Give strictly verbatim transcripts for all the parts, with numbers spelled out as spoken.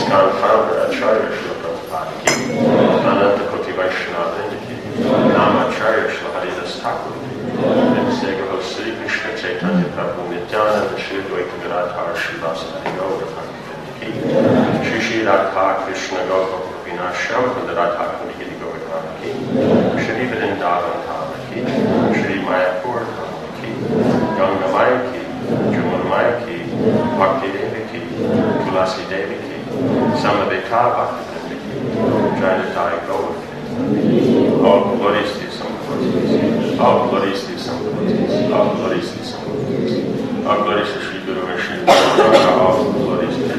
ISKCON founder Acharya Srila Prabhupada ki, Ananta Koti Vaishnava Vrinda ki, Namacharya Srila Haridas Thakur ki, and Segaho Sri Krishna Chaitanya Prabhu Nityananda Shri Advaita Gadadhar Shri Vasudeva Gaura Bhakti ki, Shri Shri Radha Krishna Gaura Vinasham Kunda Radha Kundi Giri Gaura ki, Shri Vrindavan Dhama ki, Shri Mayapur Dhama ki, Ganga Maya ki, Jamuna Maya ki, Bhakti Devi ki, Tulasi Devi ki, Samaveta Bhakti Vrinda ki, Jayanatai Gaura. All glories to some devotees, all glories to some devotees, all glories to some devotees, all glories to Sri Guru and Sri Guru, all glories to Him.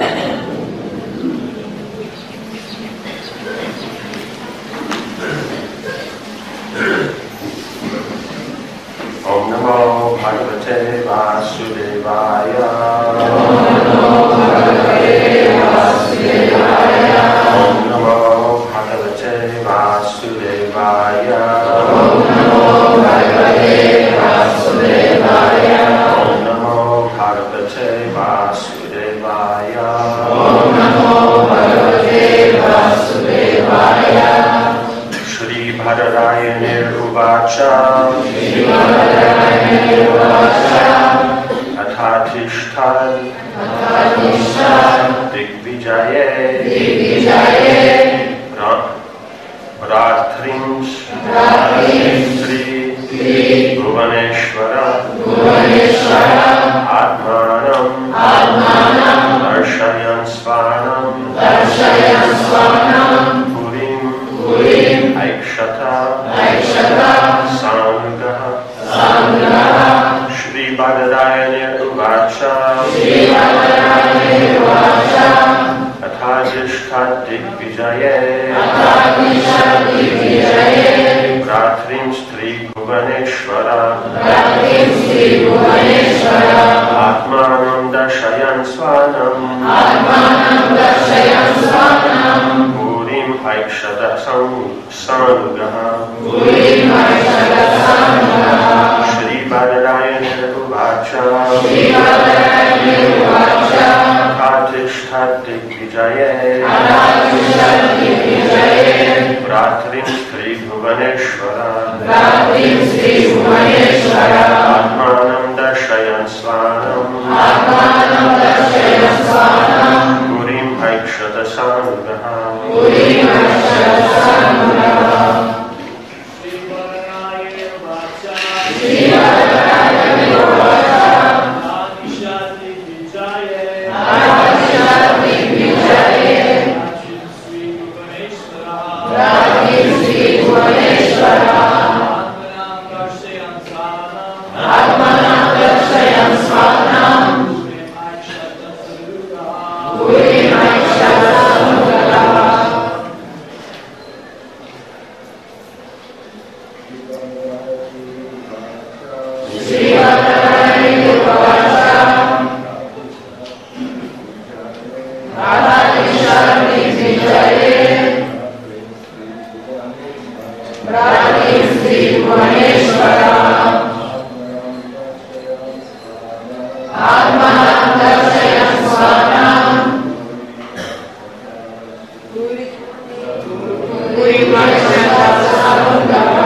Om Namo Bhagavate Vasudevaya. Om Namo Bhagavate Vasudevaya. Om Namo Bhagavate Vasudevaya. Om Namo Bhagavate Vasudevaya. Om Namo Bhagavate Vasudevaya. Om Namo Bhagavate Vasudevaya. Shri Bhadarayana Uvacha. Shri Bhadarayana Uvacha. Athatishthad. Athatishthad. Digvijaye. Digvijaye. Rathrims. Rathrims. Sri. Sri. Bhuvaneshwara. Bhuvaneshwara. Atmanam. Atmanam. Darshayan Svanam. Darshayan Svanam. Purim. Purim. Aikshata. Aikshata. Sanugaha. Sanugaha. Shri Bhadarayana Uvacha. Shri Bhadarayana Uvacha. Athatishthad Digvijaye. Athatishthad Digvijaye. Rathrims Sri Bhuvaneshwara. Rathrims Sri Bhuvaneshwara. Atmanam Darshayan Svanam. Atmanam Darshayan Svanam. Purim Aikshata Sanugaha. Purim Aikshata Sanugaha. Shri Bhadarayana Uvacha. Shri Bhadarayana Uvacha. Athatishthad Digvijaye. Athatishthad Digvijaye. Rathrims Sri Bhuvaneshwara. Rathrims Sri Bhuvaneshwara. Atmanam Darshayan Svanam. Atmanam Darshayan Svanam. Purim Aikshata Sanugaha. Purim Aikshata Sanugaha. Shri Bhadarayana Uvacha. Shri Bhadarayana Uvacha. Athatishthad Digvijaye. Athatishthad Digvijaye. Rathrims Sri Bhuvaneshwara. Rathrims Sri Bhuvaneshwara. Atmanam Darshayan Svanam. Atmanam Darshayan Svanam. Purim Aikshata Sanugaha. Purim Aikshata Sanugaha. Shri Bhadarayana Uvacha. Athatishthad Digvijaye. Rathrims Sri Bhuvaneshwara. Atmanam Darshayan Svanam. Purim Aikshata Sanugaha.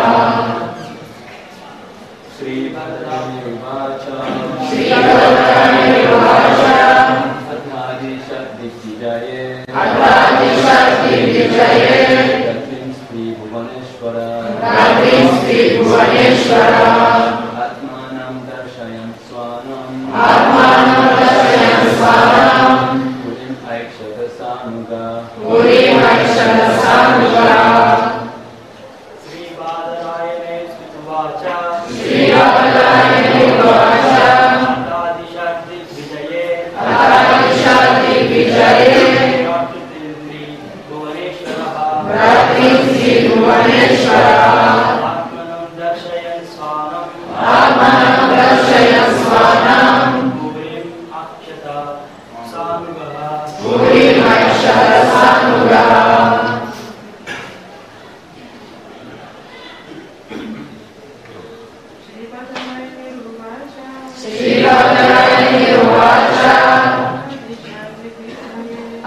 Shri Bhadarayana Uvacha. Shri Bhadarayana Uvacha. Athatishthad Digvijaye. Athatishthad Digvijaye. Rathrims Sri Bhuvaneshwara. Rathrims Sri Bhuvaneshwara. Atmanam Darshayan Svanam. Atmanam Darshayan Svanam. Purim Aikshata Sanugaha. Purim Aikshata Sanugaha. Shri Bhadarayana Uvacha. Shri Bhadarayana Uvacha. Athatishthad Digvijaye. Athatishthad Digvijaye. Rathrims Sri Bhuvaneshwara. Rathrims Sri Bhuvaneshwara. Atmanam Darshayan Svanam. Atmanam Darshayan Svanam. Purim Aikshata Sanugaha. Purim Aikshata Sanugaha. Shri Bhadarayana Uvacha. Shri Bhadarayana Uvacha. Athatishthad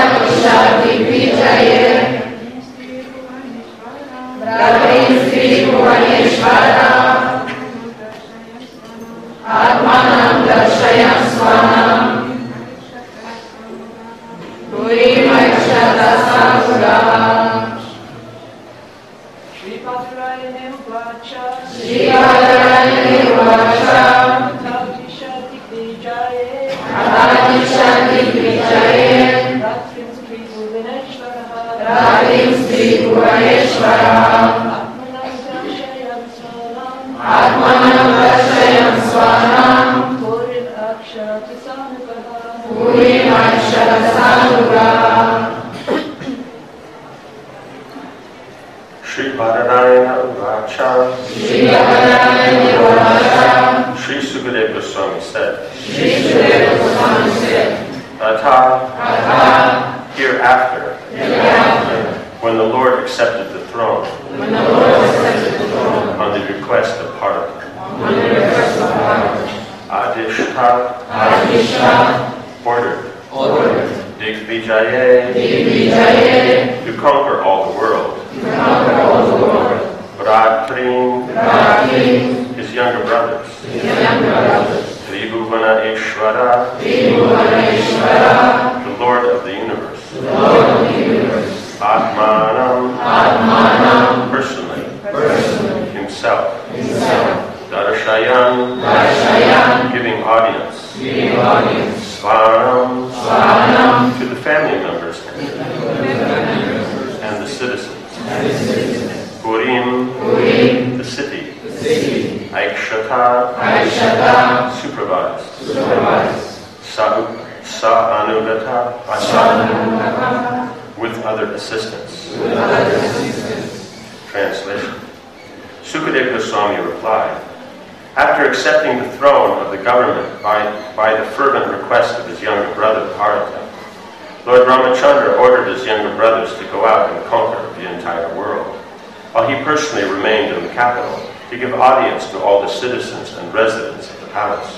To give audience to all the citizens and residents of the palace,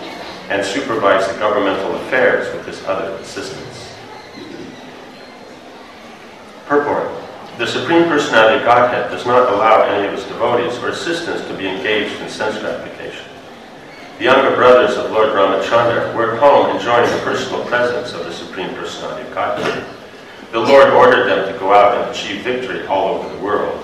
and supervise the governmental affairs with his other assistants. Purport. The Supreme Personality of Godhead does not allow any of his devotees or assistants to be engaged in sense gratification. The younger brothers of Lord Ramachandra were at home enjoying the personal presence of the Supreme Personality of Godhead. The Lord ordered them to go out and achieve victory all over the world.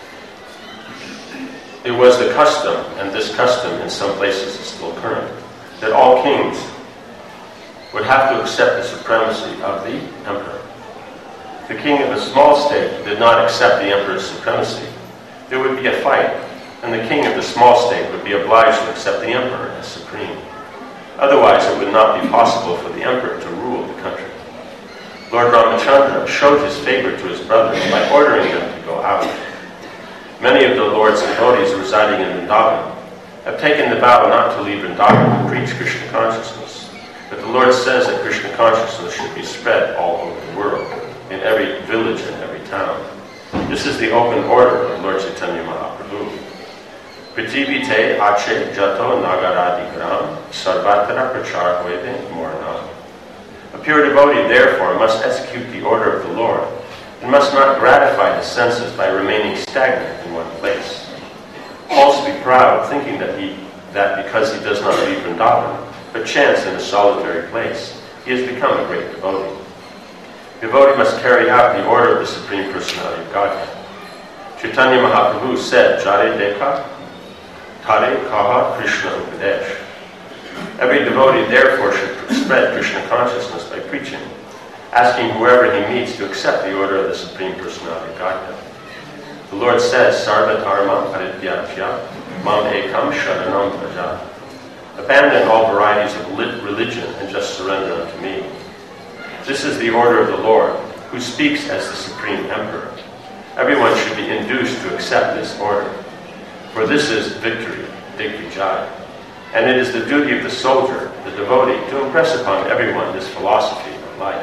It was the custom, and this custom in some places is still current, that all kings would have to accept the supremacy of the emperor. The king of a small state did not accept the emperor's supremacy. There would be a fight, and the king of the small state would be obliged to accept the emperor as supreme. Otherwise, it would not be possible for the emperor to rule the country. Lord Ramachandra showed his favor to his brothers by ordering them to go out. Many of the Lord's devotees residing in Vrindavan have taken the vow not to leave Vrindavan to preach Krishna consciousness. But the Lord says that Krishna consciousness should be spread all over the world, in every village and every town. This is the open order of Lord Chaitanya Mahaprabhu. Prithivite ache jato nagaradi gram sarvatra prachar hoeve moranam. A pure devotee, therefore, must execute the order of the Lord and must not gratify his senses by remaining stagnant in one place. Also be proud, thinking that he that because he does not leave Vrindavan, but chants in a solitary place, he has become a great devotee. The devotee must carry out the order of the Supreme Personality of Godhead. Chaitanya Mahaprabhu said, Jare Dekha, Tare Kaha Krishna Upadesh. Every devotee therefore should spread Krishna consciousness by preaching, asking whoever he meets to accept the order of the Supreme Personality of Godhead. The Lord says, Sarva Dharma Parityajya Mam Ekam Sharanam Praja. Abandon all varieties of religion and just surrender unto me. This is the order of the Lord, who speaks as the Supreme Emperor. Everyone should be induced to accept this order, for this is victory, Digvijaya. And it is the duty of the soldier, the devotee, to impress upon everyone this philosophy of life.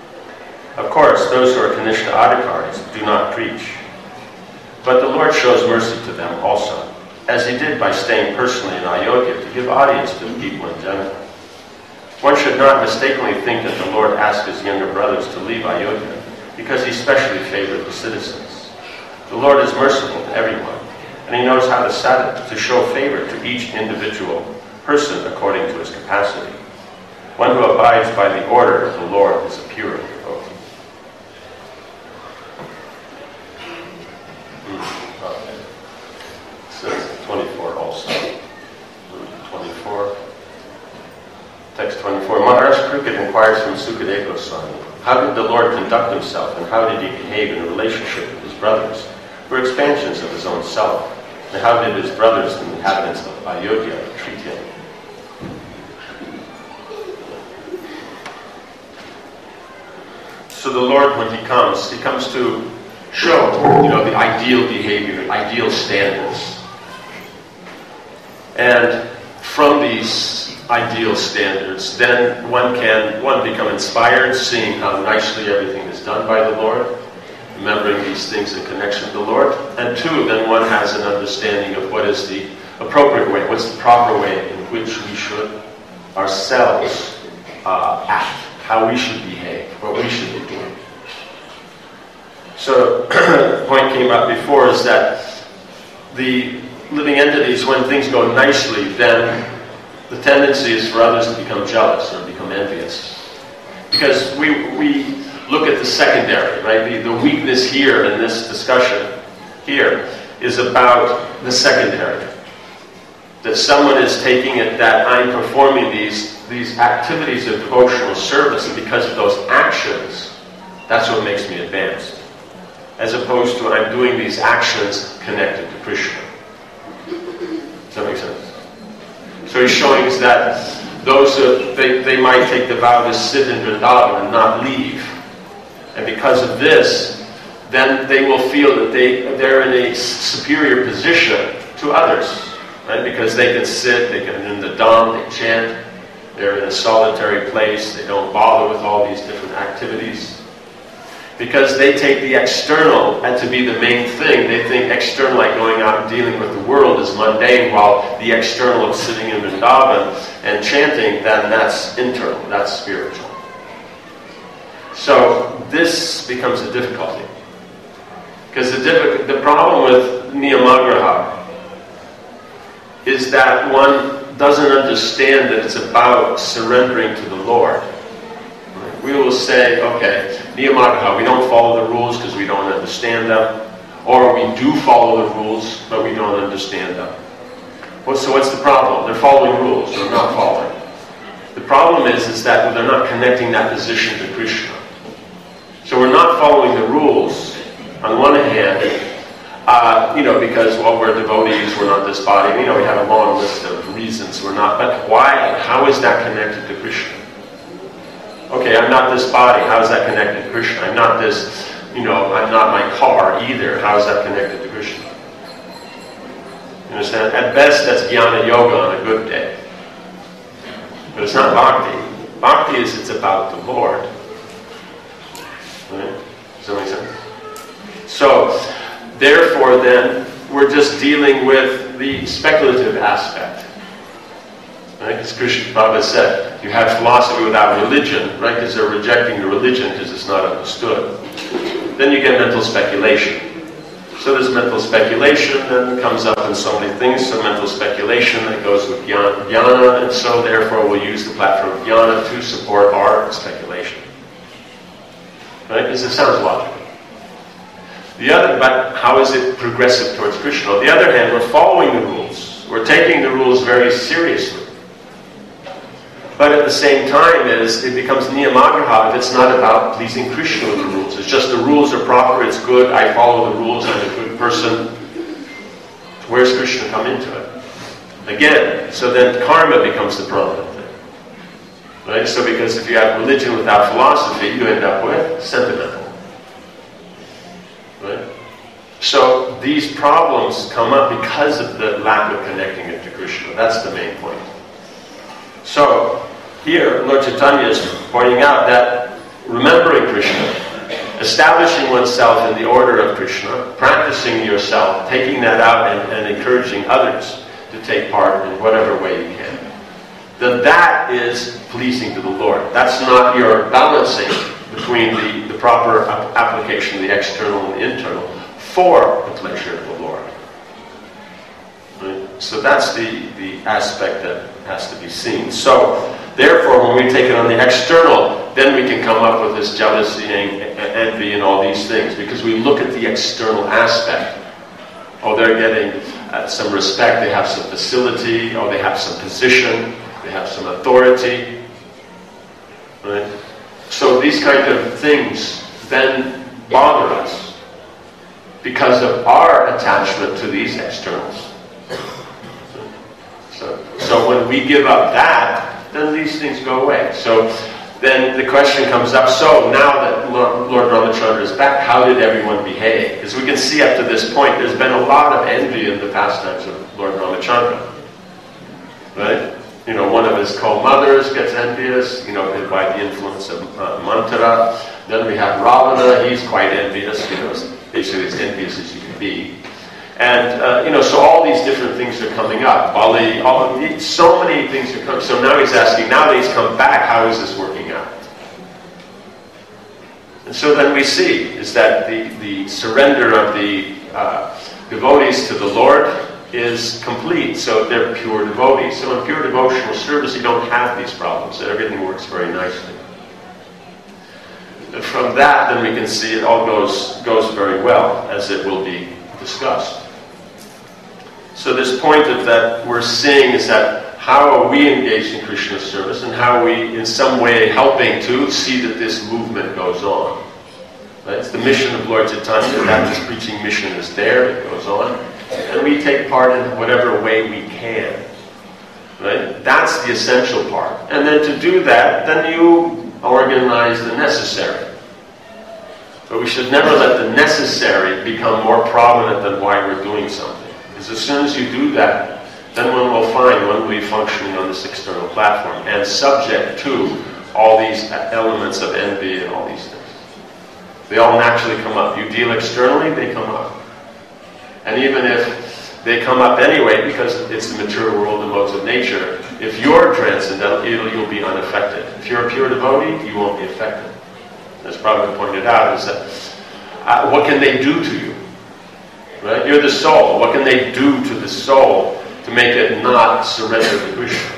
Of course, those who are Kanishta Adhikaris do not preach. But the Lord shows mercy to them also, as he did by staying personally in Ayodhya to give audience to the people in general. One should not mistakenly think that the Lord asked his younger brothers to leave Ayodhya because he specially favored the citizens. The Lord is merciful to everyone, and he knows how to, sat- to show favor to each individual person according to his capacity. One who abides by the order of the Lord is a pure devotee. Hmm. Okay. So that's twenty-four also. twenty-four. Text twenty-four. Maharaj Krukit inquires from Sukadeva Goswami, how did the Lord conduct himself and how did he behave in relationship with his brothers, who were expansions of his own self? And how did his brothers, the inhabitants of Ayodhya, treat him? So the Lord, when he comes, he comes to show, you know, the ideal behavior, ideal standards. And from these ideal standards, then one can, one, become inspired, seeing how nicely everything is done by the Lord, remembering these things in connection to the Lord. And two, then one has an understanding of what is the appropriate way, what's the proper way in which we should ourselves uh, act, how we should behave, what we should be doing. So, the point came up before is that the living entities, when things go nicely, then the tendency is for others to become jealous or become envious. Because we we look at the secondary, right? The, the weakness here in this discussion here is about the secondary. That someone is taking it that I'm performing these, these activities of devotional service, and because of those actions, that's what makes me advanced. As opposed to I'm doing these actions connected to Krishna. Does that make sense? So he's showing us that those uh, they, they might take the vow to sit in Vrindavan and not leave. And because of this, then they will feel that they, they're in a superior position to others. Right? Because they can sit, they can in the dham, they chant, they're in a solitary place, they don't bother with all these different activities. Because they take the external and to be the main thing. They think external, like going out and dealing with the world, is mundane, while the external of sitting in Vrindavan and chanting, then that's internal, that's spiritual. So this becomes a difficulty. Because the, diffi- the problem with Niyamagraha is that one doesn't understand that it's about surrendering to the Lord. We will say, okay, Niyamagraha, we don't follow the rules because we don't understand them. Or we do follow the rules, but we don't understand them. Well, so what's the problem? They're following rules, they're not following. The problem is, is that they're not connecting that position to Krishna. So we're not following the rules, on one hand, uh, you know, because, well, we're devotees, we're not this body. You know, we have a long list of reasons we're not. But why? How is that connected to Krishna? Okay, I'm not this body. How is that connected to Krishna? I'm not this, you know, I'm not my car either. How is that connected to Krishna? You understand? At best, that's jnana yoga on a good day. But it's not bhakti. Bhakti is, it's about the Lord. Right? Does that make sense? So, therefore then, we're just dealing with the speculative aspect. Right? As Krishna Prabhupada said, you have philosophy without religion, right? Because they're rejecting the religion because it's not understood. Then you get mental speculation. So there's mental speculation that comes up in so many things. So mental speculation that goes with jnana, and so therefore we'll use the platform of jnana to support our speculation. Right? Because it sounds logical. The other, but how is it progressive towards Krishna? On the other hand, we're following the rules. We're taking the rules very seriously. But at the same time, is it becomes niyamagraha if it's not about pleasing Krishna with the rules. It's just the rules are proper, it's good, I follow the rules, I'm a good person. Where's Krishna come into it? Again, so then karma becomes the prominent thing. Right? So because if you have religion without philosophy, you end up with sentimental. Right? So these problems come up because of the lack of connecting it to Krishna. That's the main point. So, here, Lord Chaitanya is pointing out that remembering Krishna, establishing oneself in the order of Krishna, practicing yourself, taking that out and, and encouraging others to take part in whatever way you can, that that is pleasing to the Lord. That's not your balancing between the, the proper ap- application of the external and the internal for the pleasure of the Lord. Right? So that's the, the aspect that has to be seen. So, therefore, when we take it on the external, then we can come up with this jealousy and envy and all these things, because we look at the external aspect. Oh, they're getting uh, some respect, they have some facility, oh, they have some position, they have some authority. Right? So these kind of things then bother us because of our attachment to these externals. So, so when we give up that, then these things go away. So then the question comes up, so now that Lord, Lord Ramachandra is back, how did everyone behave? As we can see up to this point, there's been a lot of envy in the pastimes of Lord Ramachandra. Right? You know, one of his co-mothers gets envious, you know, by the influence of uh, Manthara. Then we have Ravana, he's quite envious, you know, basically as envious as you can be. And, uh, you know, so all these different things are coming up. Bali, all of these, so many things are coming. So now he's asking, now that he's come back, how is this working out? And so then we see, is that the, the surrender of the uh, devotees to the Lord is complete. So they're pure devotees. So in pure devotional service, you don't have these problems. And everything works very nicely. And from that, then we can see it all goes, goes very well, as it will be discussed. So this point of that we're seeing is that how are we engaged in Krishna service, and how are we in some way helping to see that this movement goes on. Right? It's the mission of Lord Chaitanya. That this preaching mission is there, it goes on. And we take part in whatever way we can. Right? That's the essential part. And then to do that, then you organize the necessary. But we should never let the necessary become more prominent than why we're doing something. Because as soon as you do that, then one will find one will be functioning on this external platform and subject to all these elements of envy and all these things. They all naturally come up. You deal externally, they come up. And even if they come up anyway, because it's the material world and modes of nature, if you're transcendental, you'll be unaffected. If you're a pure devotee, you won't be affected. As Prabhupada pointed out, is that uh, what can they do to you? Right? You're the soul. What can they do to the soul to make it not surrender to Krishna?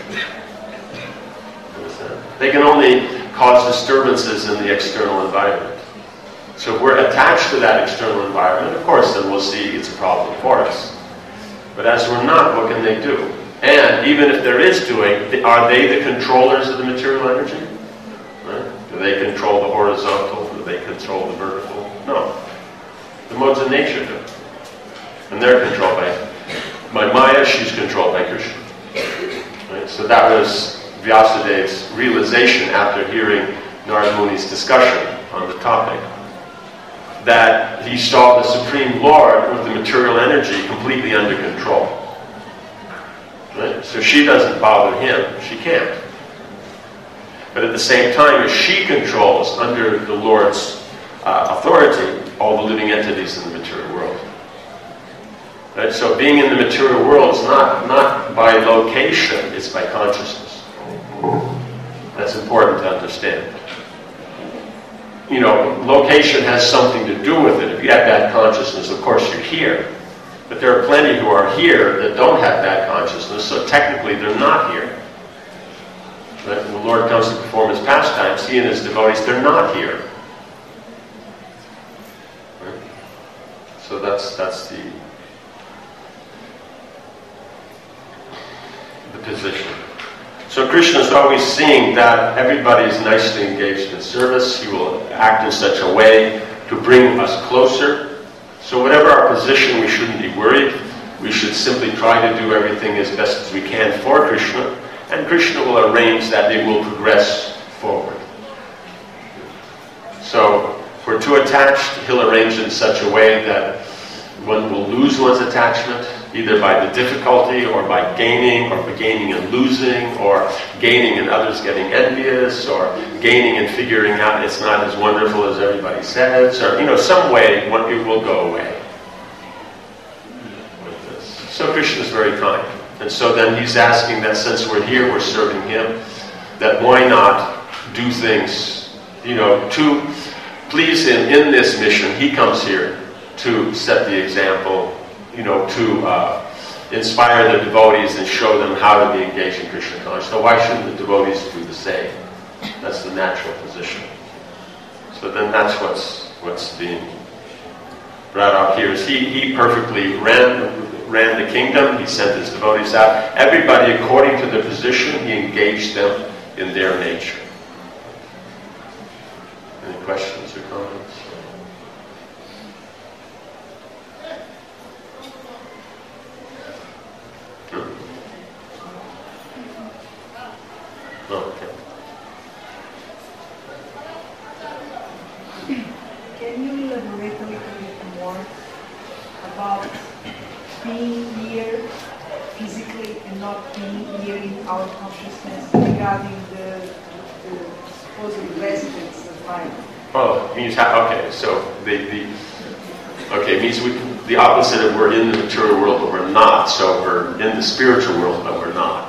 They can only cause disturbances in the external environment. So if we're attached to that external environment, of course, then we'll see it's a problem for us. But as we're not, what can they do? And even if there is doing, are they the controllers of the material energy? Right? Do they control the horizontal? Do they control the vertical? No. The modes of nature do. And they're controlled by, by Maya, she's controlled by Krishna. Right? So that was Vyasadev's realization after hearing Narada Muni's discussion on the topic. That he saw the Supreme Lord with the material energy completely under control. Right? So she doesn't bother him. She can't. But at the same time, as she controls, under the Lord's uh, authority, all the living entities in the material world. Right? So being in the material world is not, not by location, it's by consciousness. That's important to understand. You know, location has something to do with it. If you have bad consciousness, of course you're here. But there are plenty who are here that don't have bad consciousness, so technically they're not here. Right? When the Lord comes to perform his pastimes, he and his devotees, they're not here. Right? So that's that's the the position. So Krishna is always seeing that everybody is nicely engaged in service. He will act in such a way to bring us closer. So whatever our position, we shouldn't be worried. We should simply try to do everything as best as we can for Krishna, and Krishna will arrange that it will progress forward. So if we're too attached, he'll arrange it in such a way that one will lose one's attachment, either by the difficulty or by gaining, or by gaining and losing, or gaining and others getting envious, or gaining and figuring out it's not as wonderful as everybody says, or, you know, some way it will go away with this. So Krishna is very kind. And so then he's asking that since we're here, we're serving him, that why not do things, you know, to please him in this mission. He comes here to set the example, you know, to uh, inspire the devotees and show them how to be engaged in Krishna consciousness. So why shouldn't the devotees do the same? That's the natural position. So then that's what's what's being brought up here. Is he he perfectly ran ran the kingdom. He sent his devotees out. Everybody, according to their position, he engaged them in their nature. Any questions or comments? Hmm. Oh, okay. Can you elaborate a little bit more about being here physically and not being here in our consciousness regarding the, the supposed residence of mind? Oh, it means how? Okay, so the the okay it means we the opposite of we're in the material world but we're not. So we're in the spiritual world but we're not.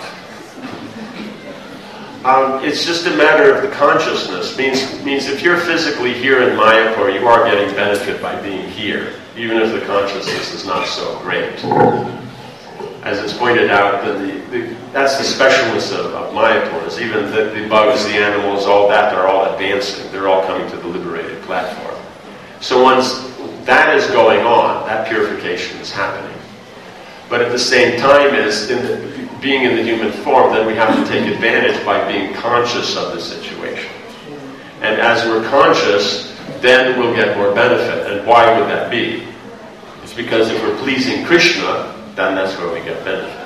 Um, it's just a matter of the consciousness. Means means if you're physically here in Mayapur, you are getting benefit by being here, even if the consciousness is not so great. As it's pointed out, the, the, the, that's the specialness of, of Mayapur. Is even the, the bugs, the animals, all that, they're all advancing. They're all coming to the liberated platform. So once that is going on, that purification is happening. But at the same time as in the, being in the human form, then we have to take advantage by being conscious of the situation. And as we're conscious, then we'll get more benefit. And why would that be? It's because if we're pleasing Krishna, then that's where we get benefit.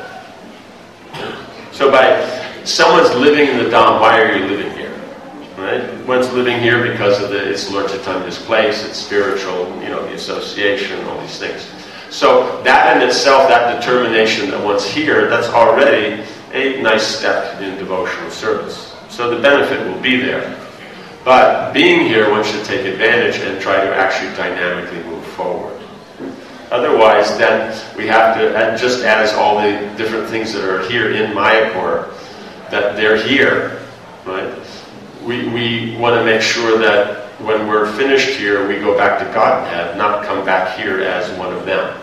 So by someone's living in the Dham, why are you living here? Right? One's living here because of the it's Lord Chaitanya's place, it's spiritual, you know, the association, all these things. So that in itself, that determination that one's here, that's already a nice step in devotional service. So the benefit will be there. But being here, one should take advantage and try to actually dynamically move forward. Otherwise, then we have to, and just as all the different things that are here in Mayapur, that they're here, right? We, we want to make sure that when we're finished here, we go back to Godhead, not come back here as one of them.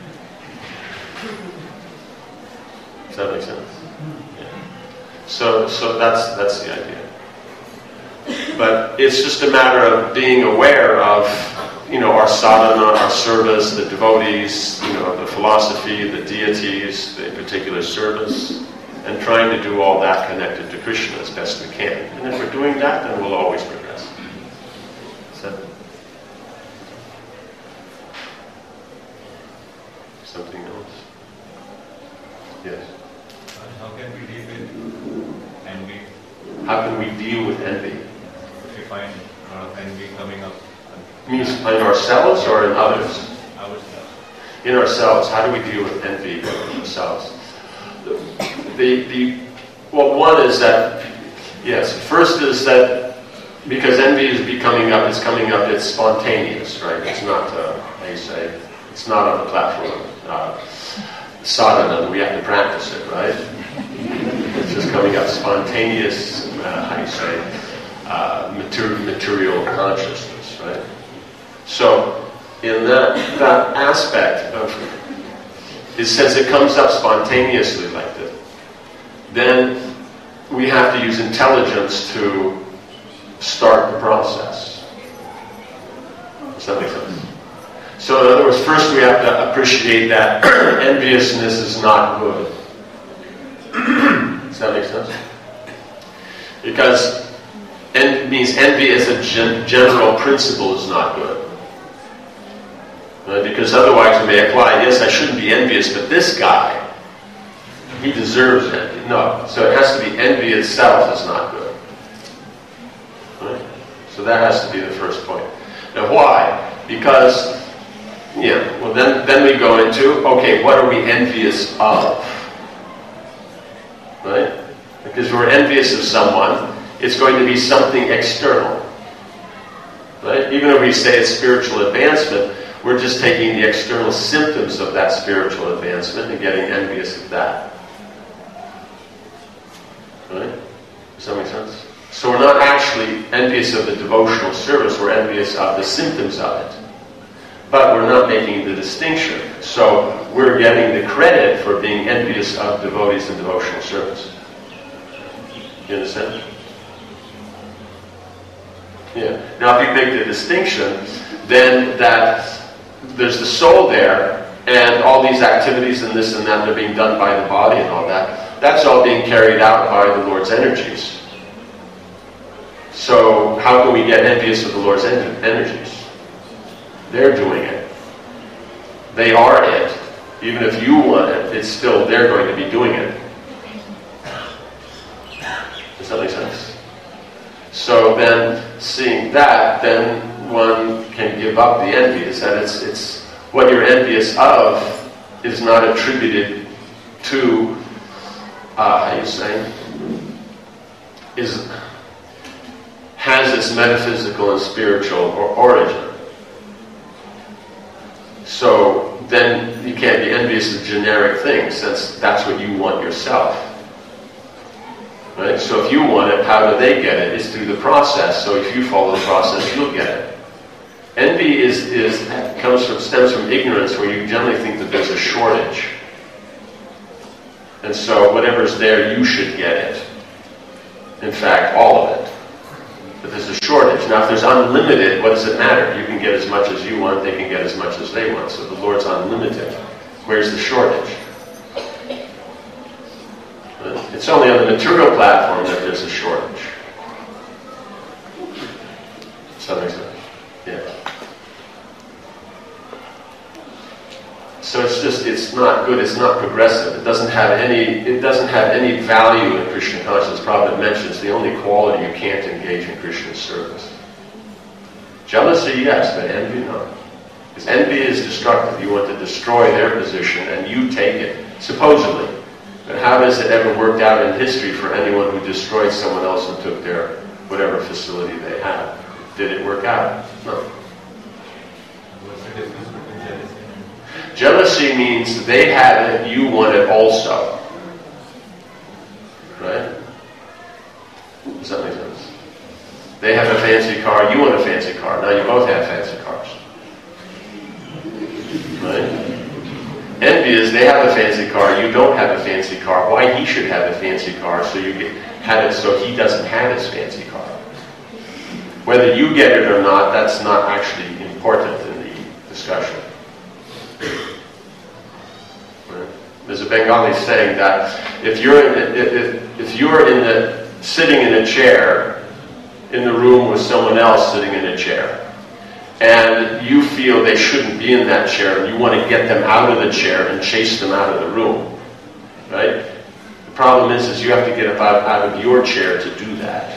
Does that make sense? Yeah. So, so that's that's the idea. But it's just a matter of being aware of, you know, our sadhana, our service, the devotees, you know, the philosophy, the deities, the particular service, and trying to do all that connected to Krishna as best we can. And if we're doing that, then we'll always progress. So, something else? Yes. How can we deal with envy? How can we deal with envy? If we find a lot of envy coming up. Means in ourselves or in others? Ourselves. In ourselves. How do we deal with envy in ourselves? The, the, well, one is that, yes, first is that because envy is becoming up, it's coming up, it's spontaneous, right? It's not, uh, how you say, it's not on the platform. Uh, sadhana, we have to practice it, right? It's just coming up spontaneous, uh, how you say, uh, material, material consciousness, right? So, in that, that aspect of, is since it comes up spontaneously like this, then we have to use intelligence to start the process. Does that make sense? So in other words, first we have to appreciate that enviousness is not good. Does that make sense? Because it means envy as a gen- general principle is not good. Right? Because otherwise we may apply, yes, I shouldn't be envious, but this guy, he deserves envy. No. So it has to be envy itself is not good. Right? So that has to be the first point. Now why? Because, yeah, well then, then we go into, okay, what are we envious of? Right? Because if we're envious of someone, it's going to be something external. Right? Even if we say it's spiritual advancement, we're just taking the external symptoms of that spiritual advancement and getting envious of that. Right? Does that make sense? So we're not actually envious of the devotional service, we're envious of the symptoms of it. But we're not making the distinction. So we're getting the credit for being envious of devotees in devotional service. You understand? Yeah. Now if you make the distinction, then that there's the soul there, and all these activities and this and that, they're being done by the body and all that. That's all being carried out by the Lord's energies. So how can we get envious of the Lord's en- energies? They're doing it. They are it. Even if you want it, it's still they're going to be doing it. Does that make sense? So then, seeing that, then one can give up the envy. Is that it's it's what you're envious of is not attributed to uh, how you say is has its metaphysical and spiritual or origin. So then you can't be envious of generic things. That's that's what you want yourself. Right? So if you want it, how do they get it? It's through the process. So if you follow the process, you'll get it. Envy is is comes from stems from ignorance, where you generally think that there's a shortage. And so whatever's there, you should get it. In fact, all of it. But there's a shortage. Now if there's unlimited, what does it matter? You can get as much as you want, they can get as much as they want. So the Lord's unlimited. Where's the shortage? It's only on the material platform that there's a shortage. Does that make sense? Yeah. So it's just, it's not good, it's not progressive. It doesn't have any, it doesn't have any value in Krishna consciousness. Prabhupada mentions the only quality you can't engage in Krishna service. Jealousy, yes, but envy, no. Because envy is destructive. You want to destroy their position and you take it, supposedly. But how has it ever worked out in history for anyone who destroyed someone else and took their whatever facility they had? Did it work out? No. What's the difference between jealousy and Jealousy means they had it, you want it also. Right? Does that make sense? They have a fancy car, you want a fancy car. Now you both have fancy cars. Right? Envy is they have a fancy car, you don't have a fancy car. Why he should have a fancy car, so you get, have it so he doesn't have his fancy car. Whether you get it or not, that's not actually important in the discussion. Right? There's a Bengali saying that if you're in, if, if you're in the sitting in a chair in the room with someone else sitting in a chair, and you feel they shouldn't be in that chair, and you want to get them out of the chair and chase them out of the room, right? The problem is, is you have to get up out, out of your chair to do that.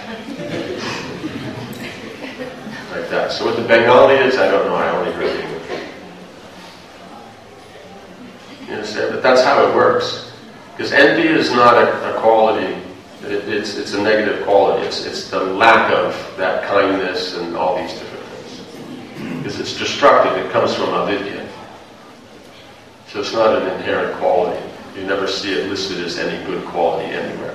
Like that. So what the Bengali is, I don't know, I only heard English. You understand? But that's how it works. Because envy is not a, a quality, it, it's, it's a negative quality. It's, it's the lack of that kindness and all these different because it's destructive. It comes from avidya. So it's not an inherent quality. You never see it listed as any good quality anywhere.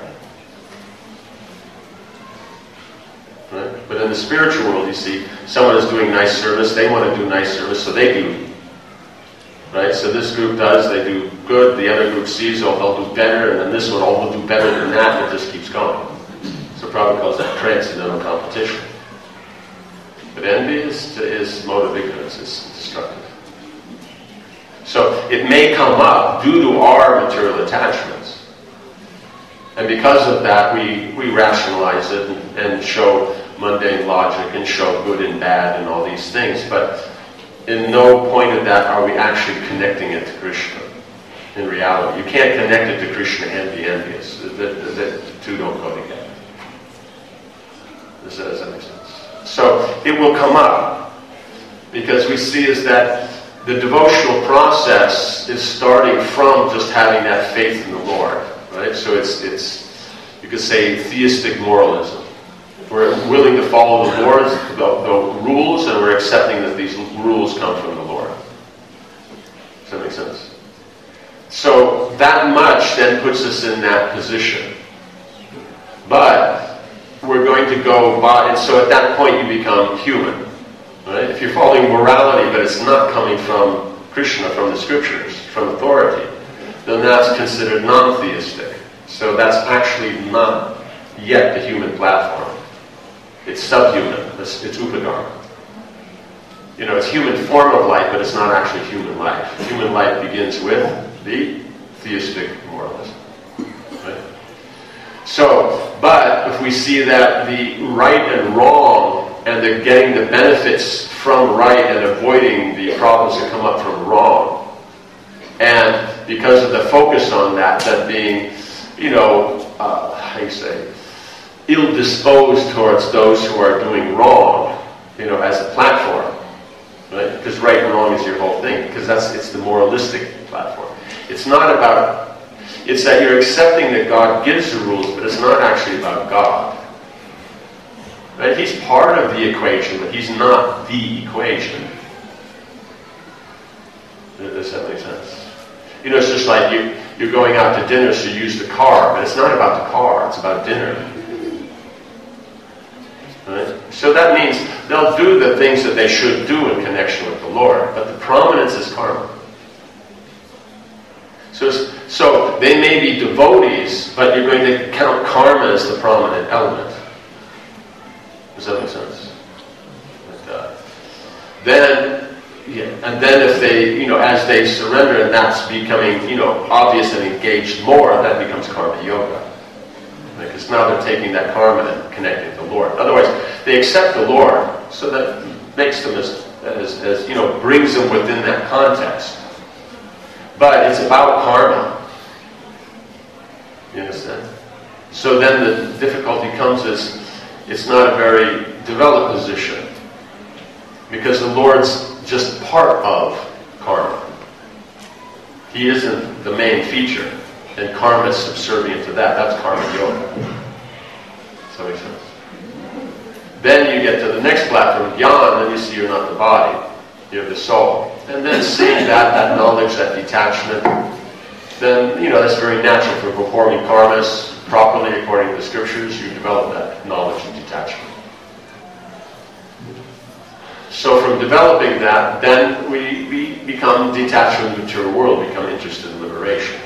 Right? But in the spiritual world, you see, someone is doing nice service, they want to do nice service, so they do. Right? So this group does, they do good, the other group sees, oh, they'll do better, and then this one, oh, will do better than that, and it just keeps going. So Prabhupada calls that transcendental competition. But envy is, is mode of ignorance, it's destructive. So it may come up due to our material attachments. And because of that, we, we rationalize it and, and show mundane logic and show good and bad and all these things. But in no point of that are we actually connecting it to Krishna in reality. You can't connect it to Krishna and be envious. The, the, the, the two don't go together. Does that, does that make sense? So it will come up because we see is that the devotional process is starting from just having that faith in the Lord, right? So it's it's you could say theistic moralism. We're willing to follow the Lord's the, the rules, and we're accepting that these rules come from the Lord. Does that make sense? So that much then puts us in that position. But we're going to go by, and so at that point you become human. Right? If you're following morality, but it's not coming from Krishna, from the scriptures, from authority, then that's considered non-theistic. So that's actually not yet the human platform. It's subhuman. It's, it's upadharma. You know, it's human form of life, but it's not actually human life. Human life begins with the theistic moralism. Right? So, but if we see that the right and wrong, and the getting the benefits from right and avoiding the problems that come up from wrong, and because of the focus on that, that being, you know, uh, how do you say, ill-disposed towards those who are doing wrong, you know, as a platform. Right? Because right and wrong is your whole thing. Because that's it's the moralistic platform. It's not about. It's that you're accepting that God gives the rules, but it's not actually about God. Right? He's part of the equation, but he's not the equation. Does that make sense? You know, it's just like you you're going out to dinner, so you use the car, but it's not about the car. It's about dinner. Right? So that means they'll do the things that they should do in connection with the Lord, but the prominence is karma. So, so they may be devotees, but you're going to count karma as the prominent element. Does that make sense? But, uh, then, yeah, and then if they, you know, as they surrender and that's becoming, you know, obvious and engaged more, that becomes karma yoga. Because now they're taking that karma and connecting to the Lord. Otherwise, they accept the Lord, so that makes them as, as, as, you know, brings them within that context. But it's about karma. You understand? So then the difficulty comes is, it's not a very developed position. Because the Lord's just part of karma. He isn't the main feature. And karma is subservient to that. That's karma yoga. Does that make sense? Then you get to the next platform, jnana, then you see you're not the body. You're the soul. And then seeing that, that knowledge, that detachment, then, you know, that's very natural for performing karmas properly according to the scriptures. You develop that knowledge and detachment. So from developing that, then we, we become detached from the material world, become interested in liberation.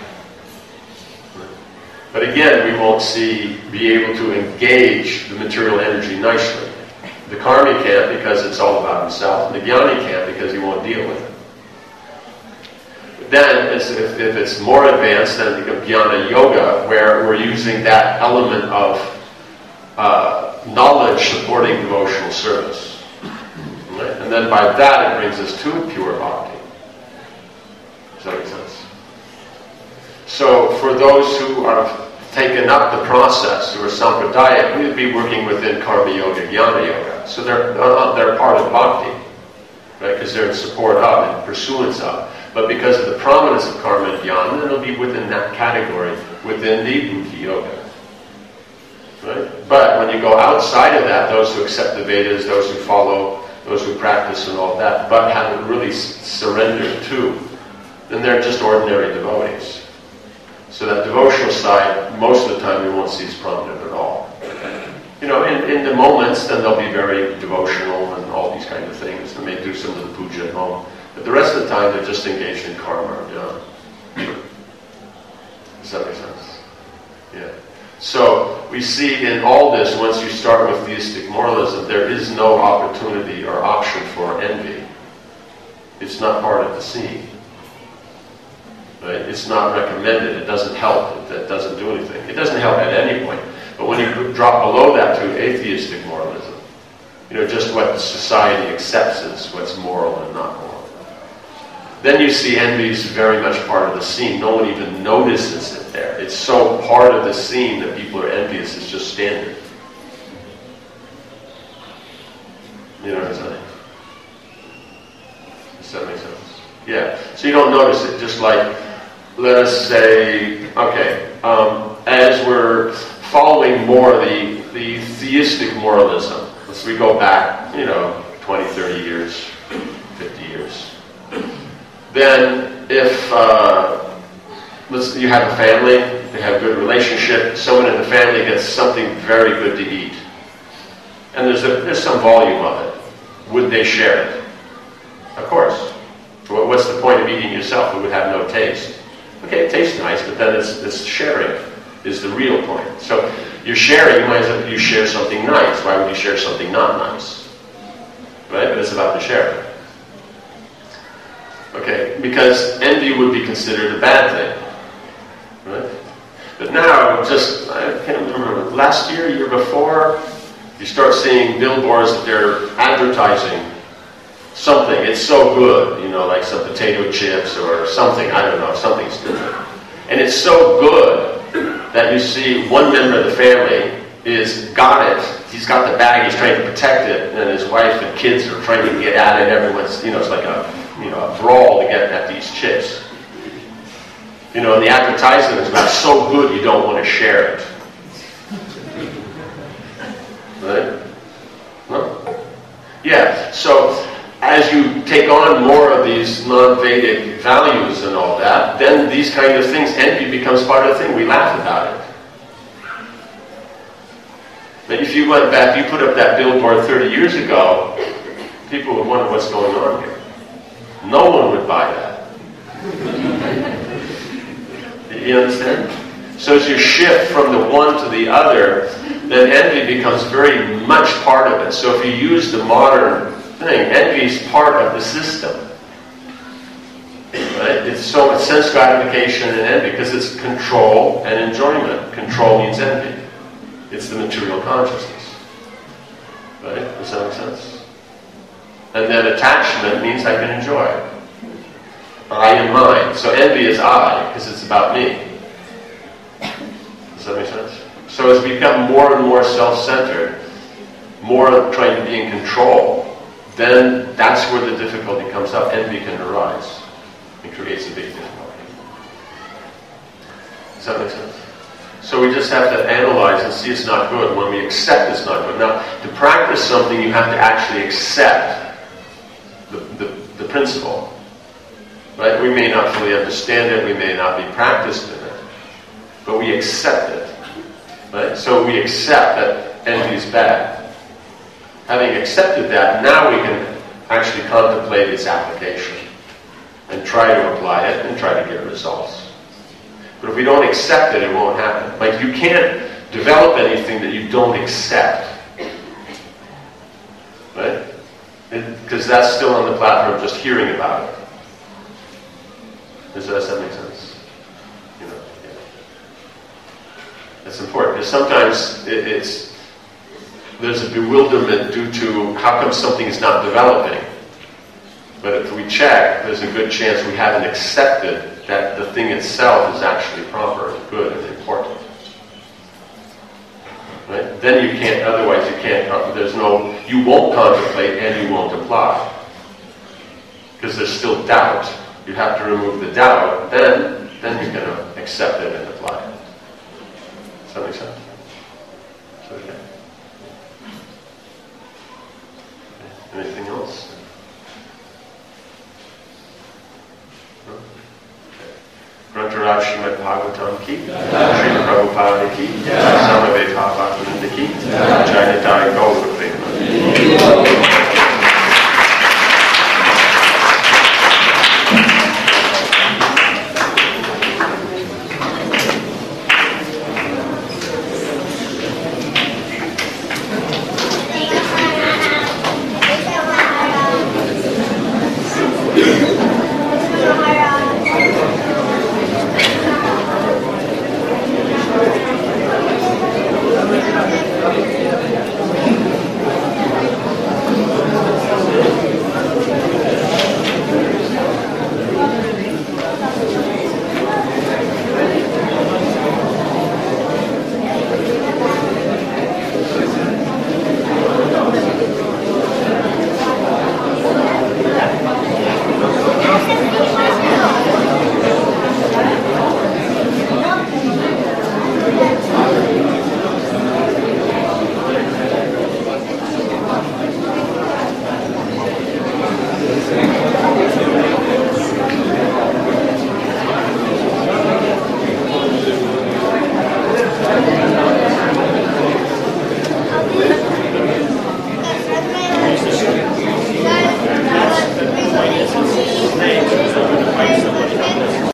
But again, we won't see, be able to engage the material energy nicely. The karmi can't because it's all about himself. The jnani can't because he won't deal with it. But then, if, if it's more advanced, then it becomes jnana yoga, where we're using that element of uh, knowledge supporting devotional service. Right? And then by that, it brings us to pure bhakti. Does that make sense? So for those who have taken up the process, who are sampradaya, we would be working within karma yoga, jnana yoga. So they're uh, they're part of bhakti, right? Because they're in support of and pursuance of. But because of the prominence of karma and jnana, it'll be within that category, within the bhakti yoga. Right? But when you go outside of that, those who accept the Vedas, those who follow, those who practice and all that, but haven't really surrendered to, then they're just ordinary devotees. So that devotional side, most of the time we won't see as prominent at all. You know, in, in the moments, then they'll be very devotional and all these kind of things. They may do some of the puja at home. But the rest of the time, they're just engaged in karma, you know. Does that make sense? Yeah. So we see in all this, once you start with theistic moralism, there is no opportunity or option for envy. It's not part of the scene. Right? It's not recommended. It doesn't help. It, it doesn't do anything. It doesn't help at any point. But when you drop below that to atheistic moralism, you know, just what society accepts as what's moral and not moral, then you see envy is very much part of the scene. No one even notices it there. It's so part of the scene that people are envious. It's just standard. You know what I'm saying? Does that make sense? Yeah. So you don't notice it. Just like, let us say, okay, um, as we're following more the, the theistic moralism, let's we go back, you know, twenty, thirty years, fifty years. Then if uh, let's, you have a family, they have a good relationship, someone in the family gets something very good to eat. And there's, a, there's some volume of it. Would they share it? Of course. What's the point of eating yourself? It would have no taste. Okay, it tastes nice, but then it's, it's sharing is the real point. So you're sharing, you might as well you share something nice. Why would you share something not nice? Right? But it's about the sharing. Okay, because envy would be considered a bad thing. Right? But now, just, I can't remember, last year, year before, you start seeing billboards that they're advertising something. It's so good, you know, like some potato chips or something, I don't know, something stupid. And it's so good that you see one member of the family is got it, he's got the bag, he's trying to protect it, and his wife and kids are trying to get at it, everyone's, you know, it's like a, you know, a brawl to get at these chips. You know, and the advertisement is about so good you don't want to share it. Right? No? Yeah, so as you take on more of these non-Vedic values and all that, then these kind of things, envy becomes part of the thing. We laugh about it. But if you went back, you put up that billboard thirty years ago, people would wonder what's going on here. No one would buy that. You understand? So as you shift from the one to the other, then envy becomes very much part of it. So if you use the modern thing, envy is part of the system. Right? It's so much sense gratification and envy because it's control and enjoyment. Control means envy. It's the material consciousness. Right? Does that make sense? And then attachment means I can enjoy. I and mine. So envy is I, because it's about me. Does that make sense? So as we become more and more self-centered, more trying to be in control, then that's where the difficulty comes up. Envy can arise. It creates a big difficulty. Does that make sense? So we just have to analyze and see it's not good when we accept it's not good. Now, to practice something, you have to actually accept the, the, the principle. Right? We may not fully understand it, we may not be practiced in it, but we accept it. Right? So we accept that envy is bad. Having accepted that, now we can actually contemplate its application and try to apply it and try to get results. But if we don't accept it, it won't happen. Like, you can't develop anything that you don't accept. Right? Because that's still on the platform of just hearing about it. Does that, does that make sense? You know, yeah. That's important, because sometimes it, it's there's a bewilderment due to how come something is not developing. But if we check, there's a good chance we haven't accepted that the thing itself is actually proper, good, and important. Right? Then you can't, otherwise you can't, there's no, you won't contemplate and you won't apply. Because there's still doubt. You have to remove the doubt, then, then you're going to accept it and apply it. Does that make sense? Okay. Anything else? Grantharaj Srimad Bhagavatam ki, Srila Prabhupada ki, Samaveta Bhaktivinoda ki, Jai Nitai Gaura Prema.